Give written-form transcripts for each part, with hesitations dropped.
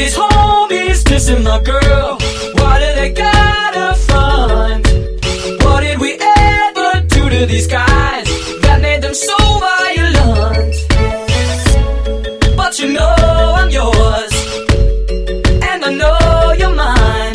these homies dissing my girl. Why do they gotta front? What did we ever do to these guys that made them so violent? But you know I'm yours, and I know you're mine.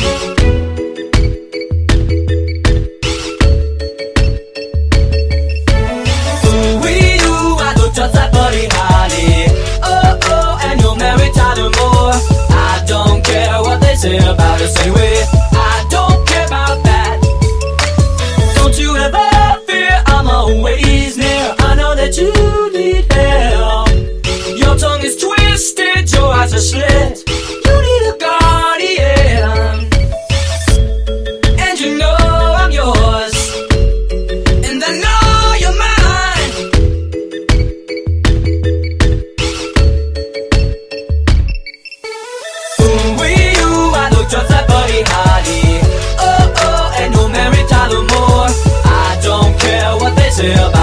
Ooh, I don't trust that buddy Holly. Oh, and you'll marry Tyler Moore. I don't care what they say about us anyway. I don't care about that. Don't you ever fear, I'm always near. I know that you need help. Your tongue is twisted, your eyes are slit. You need a guardian, and you know I'm yours, and I know you're mine. Ooh, I don't trust that buddy Holly. Oh, and you'll marry Tyler Moore. I don't care what they say about